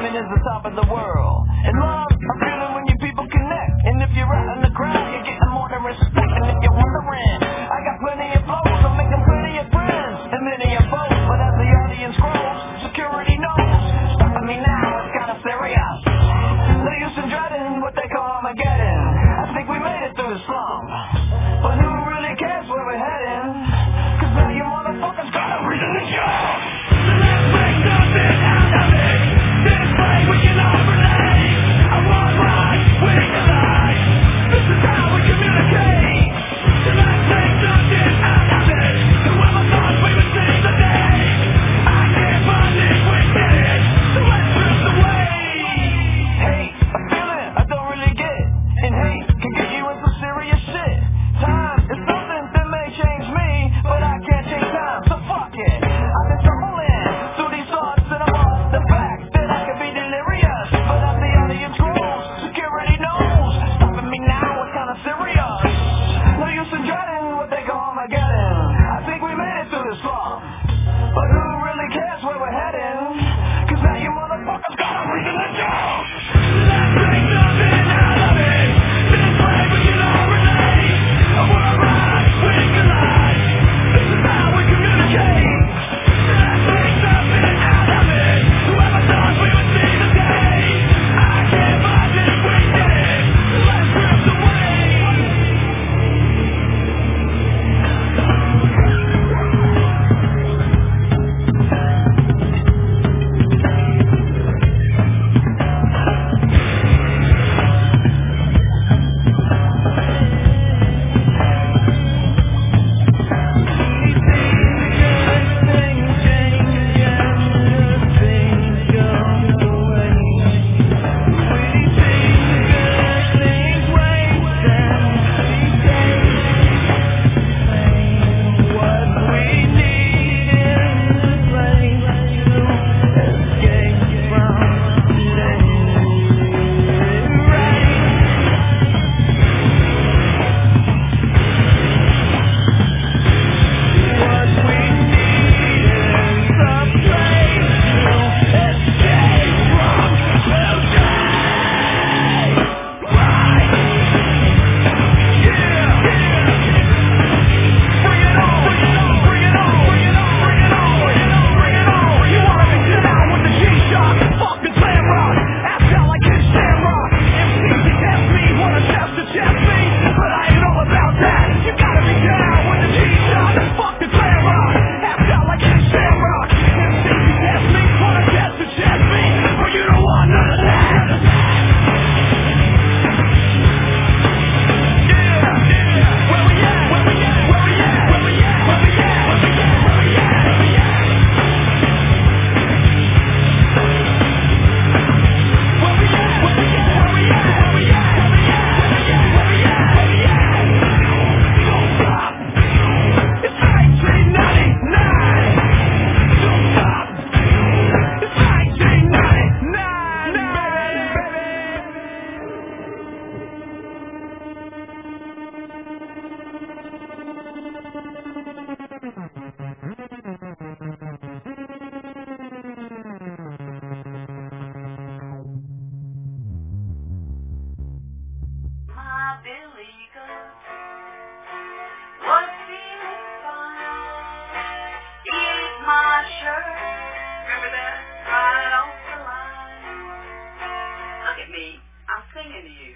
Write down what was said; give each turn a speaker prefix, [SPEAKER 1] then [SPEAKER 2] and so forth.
[SPEAKER 1] dreaming is the top of the world. And love, I'm feeling when you people connect. And if you're out in the crowd, you're getting more than respect. And if you're wondering, I got plenty of flows, I'm making plenty of friends and many of foes. But as the audience grows, security knows. Stopping me now, it's kinda serious. No use in dreading what they call Armageddon. I think we made it through the slump, but who really cares where we're heading? 'Cause now you motherfuckers got a reason to jump. So let's make something out of it. This way we can all relate. I want life, we collide. This is how we communicate. So let's make something out of it. Whoever thought we would seize the day? I can't find this, we did it. So let's drift away. Hey, I feel it, I don't really get it. And hate can get you in some serious shit. Time is something that may change me, but I can't change time, so fuck it. I've been stumbling through these thoughts and I'm off the fact that I could be delirious. But as the audience grows, security knows. Stopping me now is kinda serious. No use in dreading what they call Armageddon. I think we made it through the slump, but who really cares where we're heading? 'Cause now you motherfuckers got a reason to jump. Let's make something out of it. This way we can all relate. We're right, we collide. This is how we communicate. Let's make something out of it. Whoever thought we would see the day? I can't find this, we did it. Let's drift away.
[SPEAKER 2] My Billy Goat was feeling fine. He ate my shirt. Remember that? Right off the line. Look at me. I'm singing to you.